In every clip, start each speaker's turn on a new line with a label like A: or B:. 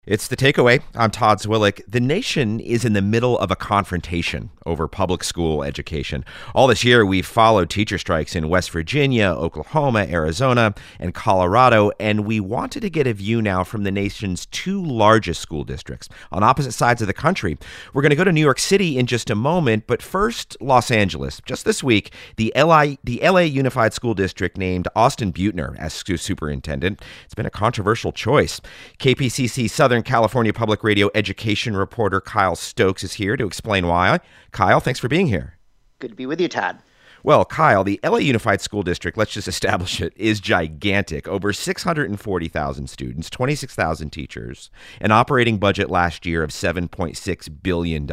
A: It's The Takeaway. I'm Todd Zwillich. The nation is in the middle of a confrontation over public school education. All this year, we've followed teacher strikes in West Virginia, Oklahoma, Arizona, and Colorado, and we wanted to get a view now from the nation's two largest school districts on opposite sides of the country. We're going to go to New York City in just a moment, but first, Los Angeles. Just this week, the LA Unified School District named Austin Beutner as superintendent. It's been a controversial choice. KPCC Southern California Public Radio education reporter Kyle Stokes is here to explain why. Kyle, thanks for being here.
B: Good to be with you, Todd.
A: Well, Kyle, the LA Unified School District, let's just establish it, is gigantic. Over 640,000 students, 26,000 teachers, an operating budget last year of $7.6 billion.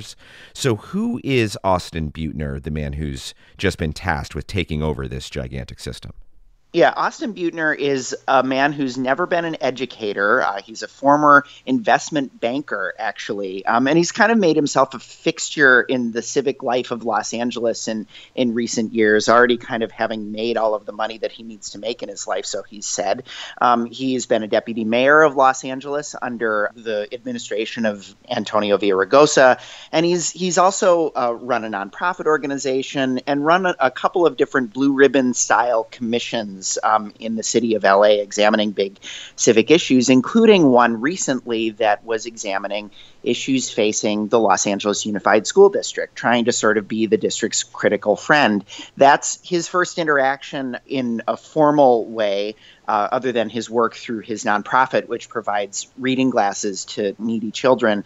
A: So who is Austin Beutner, the man who's just been tasked with taking over this gigantic system?
B: Yeah, Austin Beutner is a man who's never been an educator. He's a former investment banker, actually, and he's kind of made himself a fixture in the civic life of Los Angeles in recent years, already kind of having made all of the money that he needs to make in his life, so he's said. He's been a deputy mayor of Los Angeles under the administration of Antonio Villaraigosa, and he's also run a nonprofit organization and run a couple of different blue ribbon-style commissions in the city of LA examining big civic issues, including one recently that was examining issues facing the Los Angeles Unified School District, trying to sort of be the district's critical friend. That's his first interaction in a formal way, other than his work through his nonprofit, which provides reading glasses to needy children.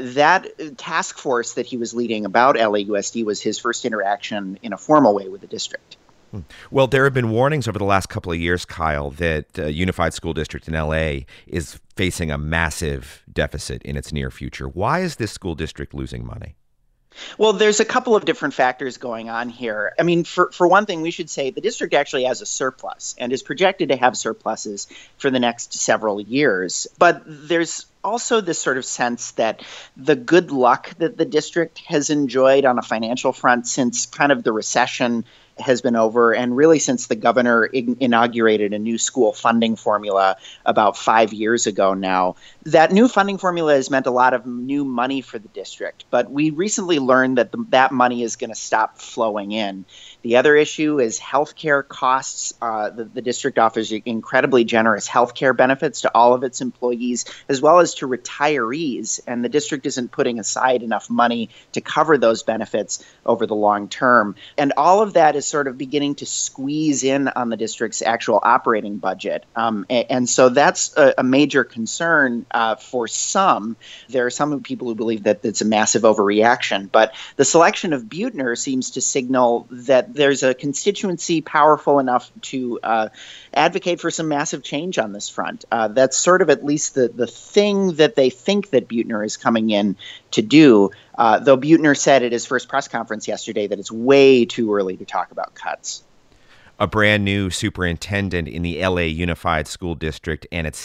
B: That task force that he was leading about LAUSD was his first interaction in a formal way with the district.
A: Well, there have been warnings over the last couple of years, Kyle, that Unified School District in LA is facing a massive deficit in its near future. Why is this school district losing money?
B: Well, there's a couple of different factors going on here. I mean, for one thing, we should say the district actually has a surplus and is projected to have surpluses for the next several years. But there's also this sort of sense that the good luck that the district has enjoyed on a financial front since kind of the recession has been over, and really since the governor inaugurated a new school funding formula about 5 years ago now. That new funding formula has meant a lot of new money for the district, but we recently learned that that money is going to stop flowing in. The other issue is healthcare costs. The district offers incredibly generous healthcare benefits to all of its employees, as well as to retirees, and the district isn't putting aside enough money to cover those benefits over the long term. And all of that is sort of beginning to squeeze in on the district's actual operating budget. And so that's a major concern for some. There are some people who believe that it's a massive overreaction, but the selection of Beutner seems to signal that there's a constituency powerful enough to advocate for some massive change on this front. That's sort of at least the thing that they think that Beutner is coming in to do, though Beutner said at his first press conference yesterday that it's way too early to talk about cuts.
A: A brand new superintendent in the LA Unified School District and its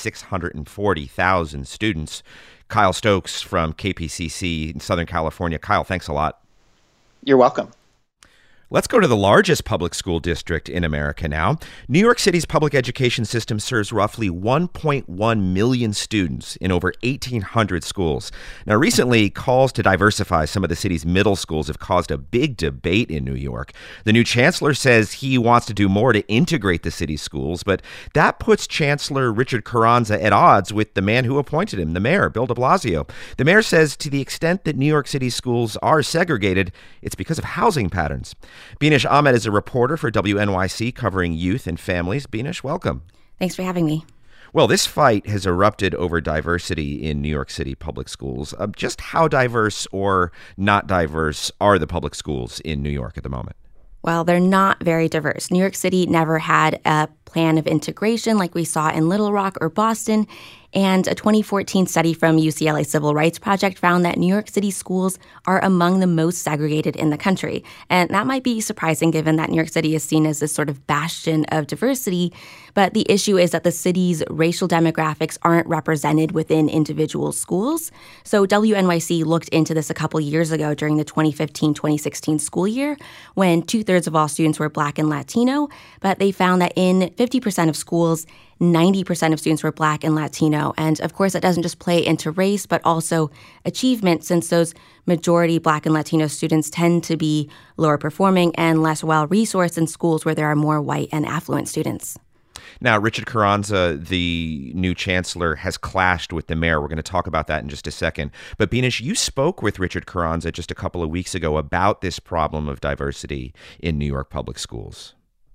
A: 640,000 students. Kyle Stokes from KPCC in Southern California. Kyle, thanks a lot.
B: You're welcome.
A: Let's go to the largest public school district in America now. New York City's public education system serves roughly 1.1 million students in over 1,800 schools. Now, recently, calls to diversify some of the city's middle schools have caused a big debate in New York. The new chancellor says he wants to do more to integrate the city's schools, but that puts Chancellor Richard Carranza at odds with the man who appointed him, the mayor, Bill de Blasio. The mayor says to the extent that New York City schools are segregated, it's because of housing patterns. Binesh Ahmed is a reporter for WNYC covering youth and families. Binesh, welcome.
C: Thanks for having me.
A: Well, this fight has erupted over diversity in New York City public schools. Just how diverse or not diverse are the public schools in New York at the moment?
C: Well, they're not very diverse. New York City never had a plan of integration like we saw in Little Rock or Boston. And a 2014 study from UCLA Civil Rights Project found that New York City schools are among the most segregated in the country. And that might be surprising given that New York City is seen as this sort of bastion of diversity. But the issue is that the city's racial demographics aren't represented within individual schools. So WNYC looked into this a couple years ago during the 2015-2016 school year when 2/3 of all students were Black and Latino. But they found that in 50% of schools, 90% of students were Black and Latino. And of course, that doesn't just play into race, but also achievement, since those majority Black and Latino students tend to be lower performing and less well-resourced in schools where there are more white and affluent students.
A: Now, Richard Carranza, the new chancellor, has clashed with the mayor. We're going to talk about that in just a second. But Beenish, you spoke with Richard Carranza just a couple of weeks ago about this problem of diversity in New York public schools.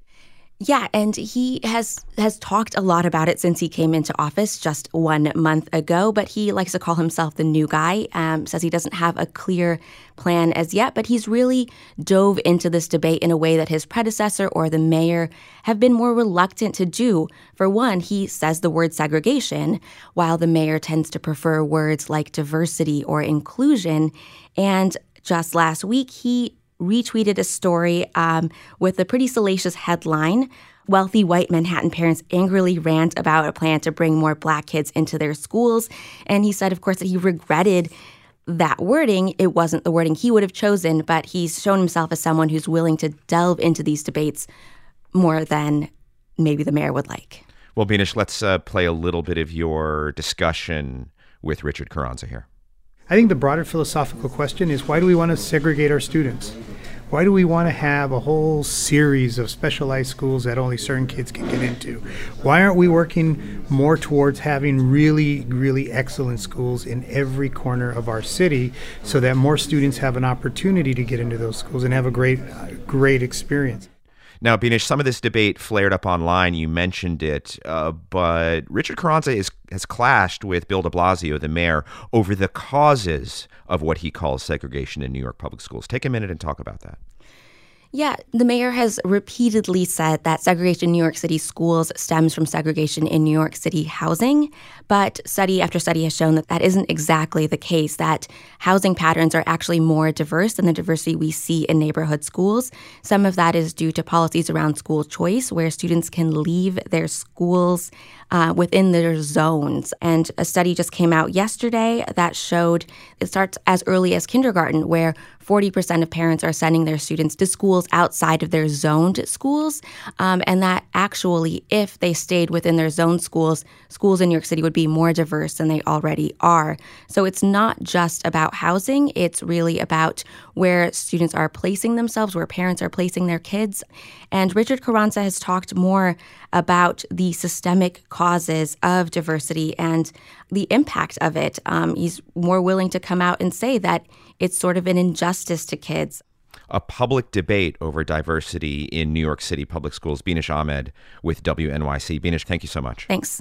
C: Yeah, and he has talked a lot about it since he came into office just 1 month ago, but he likes to call himself the new guy, says he doesn't have a clear plan as yet, but he's really dove into this debate in a way that his predecessor or the mayor have been more reluctant to do. For one, he says the word segregation, while the mayor tends to prefer words like diversity or inclusion. And just last week, he retweeted a story with a pretty salacious headline. Wealthy white Manhattan parents angrily rant about a plan to bring more Black kids into their schools. And he said, of course, that he regretted that wording. It wasn't the wording he would have chosen, but he's shown himself as someone who's willing to delve into these debates more than maybe the mayor would like.
A: Well, Beenish, let's play a little bit of your discussion with Richard Carranza here.
D: I think the broader philosophical question is, why do we want to segregate our students? Why do we want to have a whole series of specialized schools that only certain kids can get into? Why aren't we working more towards having really, really excellent schools in every corner of our city so that more students have an opportunity to get into those schools and have a great experience?
A: Now, Beenish, some of this debate flared up online. You mentioned it, but Richard Carranza has clashed with Bill de Blasio, the mayor, over the causes of what he calls segregation in New York public schools. Take a minute and talk about that.
C: Yeah, the mayor has repeatedly said that segregation in New York City schools stems from segregation in New York City housing, but study after study has shown that that isn't exactly the case, that housing patterns are actually more diverse than the diversity we see in neighborhood schools. Some of that is due to policies around school choice, where students can leave their schools within their zones. And a study just came out yesterday that showed it starts as early as kindergarten, where 40% of parents are sending their students to schools outside of their zoned schools, and that actually, if they stayed within their zoned schools, schools in New York City would be more diverse than they already are. So it's not just about housing. It's really about where students are placing themselves, where parents are placing their kids. And Richard Carranza has talked more about the systemic causes of diversity and the impact of it. He's more willing to come out and say that it's sort of an injustice to kids.
A: A public debate over diversity in New York City public schools. Beenish Ahmed with WNYC. Beenish, thank you so much.
C: Thanks.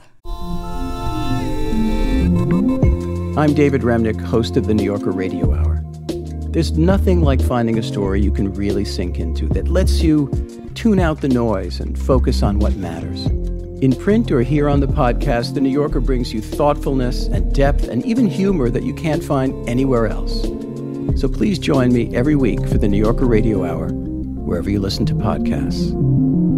E: I'm David Remnick, host of the New Yorker Radio Hour. There's nothing like finding a story you can really sink into that lets you tune out the noise and focus on what matters. In print or here on the podcast, The New Yorker brings you thoughtfulness and depth and even humor that you can't find anywhere else. So please join me every week for the New Yorker Radio Hour, wherever you listen to podcasts.